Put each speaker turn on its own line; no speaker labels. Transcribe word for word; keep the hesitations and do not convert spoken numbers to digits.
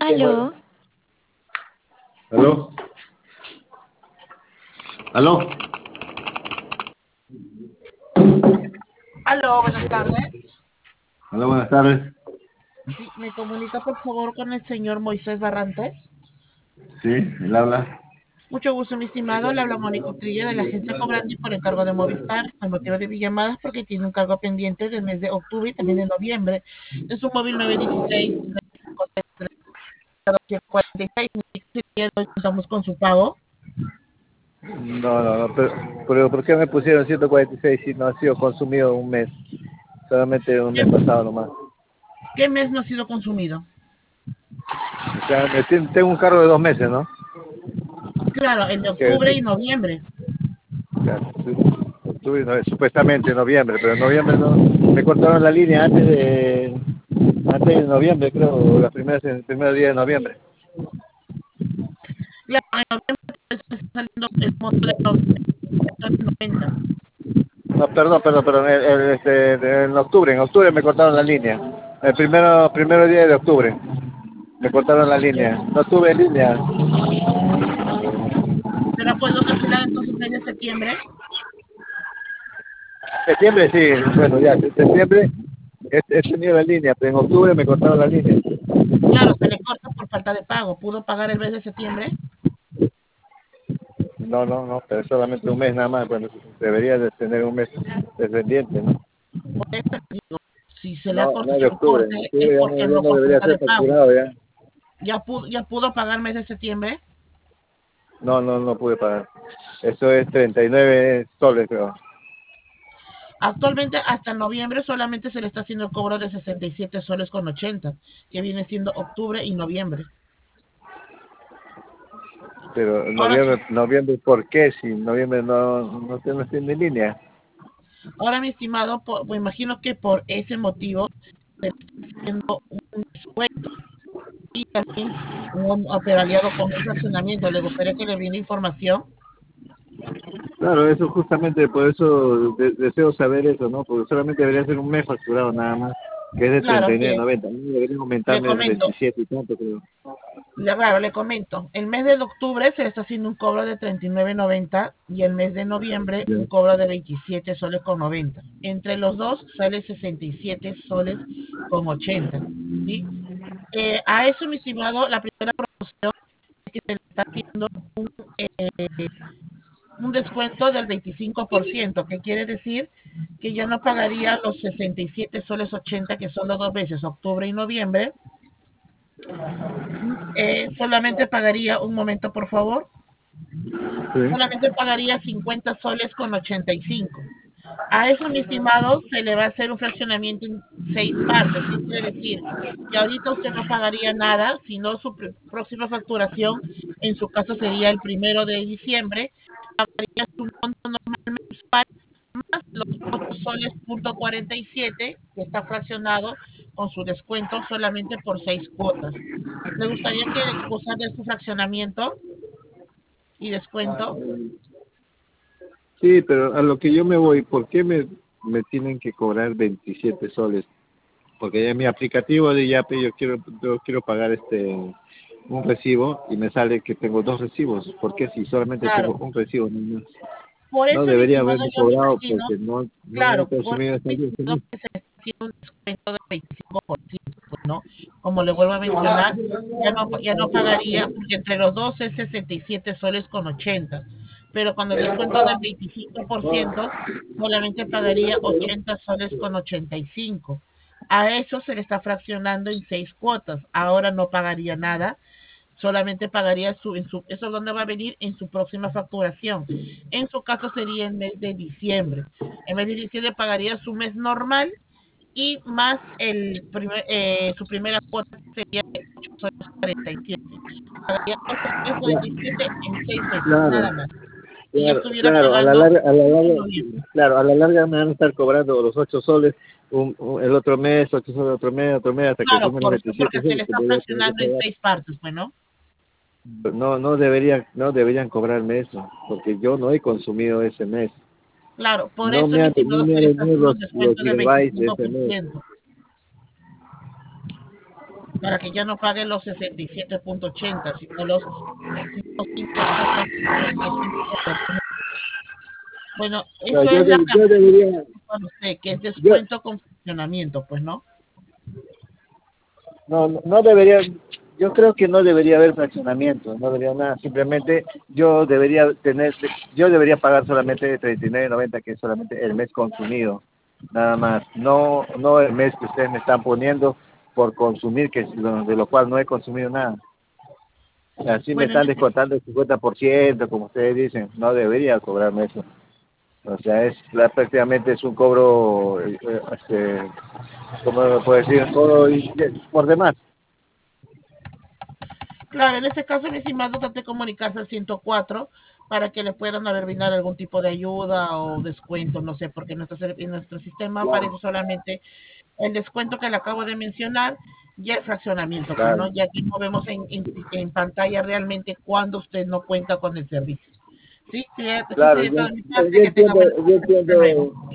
Aló,
¿Aló? ¿Aló?
Aló, buenas tardes.
Aló, buenas tardes.
Sí, me comunica por favor con el señor Moisés Barrantes.
Sí, él habla.
Mucho gusto, mi estimado. Le habla Mónica Trilla de la agencia Cobrandi por encargo de Movistar. El motivo de mi llamada es porque tiene un cargo pendiente del mes de octubre y también de noviembre. Es un móvil nueve dieciséis cuarenta y seis. Estamos con su pago.
No, no, no, pero, pero ¿por qué me pusieron ciento cuarenta y seis si no ha sido consumido un mes? Solamente un
¿Qué,
mes pasado nomás.
qué mes no ha sido consumido?
O sea, me tien- tengo un carro de dos meses, ¿no?
Claro, el de
Que,
octubre y noviembre.
o sea, su- octubre, no, supuestamente noviembre, pero en noviembre no. Me cortaron la línea antes de antes de noviembre, creo, o las primeras, el primer día de noviembre.
Claro, en noviembre está saliendo el monto de noventa.
No, perdón, perdón, perdón, el, el, este, en octubre, en octubre me cortaron la línea. El primero, primero día de octubre. Me cortaron la línea. No tuve línea.
Pero ha podido cancelar entonces mes de septiembre.
Septiembre sí, bueno ya, en septiembre he, he tenido la línea, pero en octubre me cortaron la línea.
Claro, se le corta por falta de pago. ¿Pudo pagar el mes de septiembre?
No, no, no, pero solamente un mes nada más, bueno, debería de tener un mes de pendiente, ¿no?
Por eso le digo, si se le ha
No, no
cortado
de
el
octubre,
corte es
octubre ya no,
porque
ya
no
no
por
debería
falta de
ser
pago.
facturado ya.
¿Ya pudo, ya pudo pagar el mes de septiembre?
No, no, no pude pagar. Eso es treinta y nueve soles, creo.
Actualmente hasta noviembre solamente se le está haciendo el cobro de sesenta y siete soles con ochenta, que viene siendo octubre y noviembre.
Pero
Ahora sí,
noviembre, noviembre, ¿por qué? Si noviembre no, no, no tiene línea.
ahora mi estimado, por- me imagino que por ese motivo se le está haciendo un descuento y también un, pero aliado con un fraccionamiento. ¿Le gustaría que le brinde información?
Claro, eso justamente, por eso de- deseo saber eso, ¿no? Porque solamente debería ser un mes facturado nada más, que es de
Claro,
treinta y nueve
bien.
noventa. No deberían
Le
aumentarme el
comento,
veintisiete y tanto, creo.
le, claro, le comento. El mes de octubre se le está haciendo un cobro de treinta y nueve noventa y el mes de noviembre
Ya.
un cobro de veintisiete soles con noventa. Entre los dos sale sesenta y siete soles con ochenta, ¿sí? Eh, a eso, mi estimado, la primera promoción es que se le está haciendo un descuento del veinticinco por ciento, que quiere decir que ya no pagaría los sesenta y siete soles ochenta, que son las dos veces, octubre y noviembre. Eh, solamente pagaría, un momento por favor,
Sí.
solamente pagaría cincuenta soles con ochenta y cinco. A eso, mi estimado, se le va a hacer un fraccionamiento en seis partes. ¿Qué quiere decir? Que ahorita usted no pagaría nada, sino su pr- próxima facturación, en su caso sería el primero de diciembre, pagaría su monto normal mensual más los ocho soles punto cuarenta y siete, que está fraccionado con su descuento solamente por seis cuotas. ¿Le gustaría que gozar de su fraccionamiento y descuento?
Sí, pero a lo que yo me voy, ¿por qué me, me tienen que cobrar veintisiete soles? Porque ya en mi aplicativo de Yape yo quiero, yo quiero pagar este un recibo y me sale que tengo dos recibos. ¿Por qué si solamente
Claro,
tengo un recibo? No, no
por
no
eso, mi
debería
estimado,
haberme
yo me
cobrado
imagino.
porque no, no he
Claro, por
consumido
eso
ese
me
ese
imagino
mes.
que se está haciendo un descuento del veinticinco por ciento, pues, ¿no? Como le vuelvo a mencionar, ya no, ya no pagaría, porque entre los dos es sesenta y siete soles con ochenta, pero con el descuento del veinticinco por ciento solamente pagaría ochenta soles con ochenta y cinco. A eso se le está fraccionando en seis cuotas. Ahora no pagaría nada, solamente pagaría su, en su, eso es donde va a venir en su próxima facturación. En su caso sería en mes de diciembre. En mes de diciembre pagaría su mes normal y más el primer, eh, su primera cuota sería de ocho soles cuarenta y siete. Pagaría ocho soles cuarenta y siete en seis meses,
Claro,
nada más. Y ya
claro,
estuviera
claro, a la
pagando
larga, a la
en
larga,
noviembre.
claro, a la larga me van a estar cobrando los ocho soles un, un- el otro mes, ocho soles otro mes, otro mes, hasta que
Claro,
sumen los
por,
veintisiete
porque se le
soles que
está
voy a tener que
fraccionando en
pagar.
seis partes, bueno.
No, no deberían, no deberían cobrarme eso, porque yo no he consumido ese mes.
Claro, por
No
eso,
me
mi
han, no
estimado,
me
se
han
le está
venido
haciendo
los,
un
los
descuento del
gigabytes de ese mes.
veinticinco por ciento. para que ya no pague los sesenta y siete punto ochenta, sino los ciento cincuenta punto noventa y cinco soles. Bueno,
No,
eso
yo,
es la
de- yo
cantidad
debería,
para usted, que es
yo,
descuento con funcionamiento, pues, ¿no?
no, no no debería, yo creo que no debería haber fraccionamiento, no debería nada, simplemente yo debería tener, yo debería pagar solamente treinta y nueve noventa, que es solamente el mes consumido, nada más, no, no el mes que ustedes me están poniendo por consumir, que es lo- de lo cual no he consumido nada. Así me
Bueno, en
están
ese,
descontando el cincuenta por ciento, como ustedes dicen, no debería cobrarme eso. O sea, es la- prácticamente es un cobro, eh, eh, este, ¿cómo lo puedo decir? Un cobro y- por demás.
claro, en ese caso, mi estimado, trate de comunicarse al ciento cuatro para que le puedan haber brindar algún tipo de ayuda o descuento, no sé, porque en nuestro, ser- en nuestro sistema
Claro,
aparece solamente el descuento que le acabo de mencionar y el fraccionamiento, pues,
claro,
¿no? Ya que no vemos en, en, en pantalla realmente cuando usted no cuenta con el servicio. Sí, sí, eso
claro,
sería
yo,
todo de mi parte,
yo
que tenga
entiendo,
buena
yo
tarde, hasta
entiendo,
luego.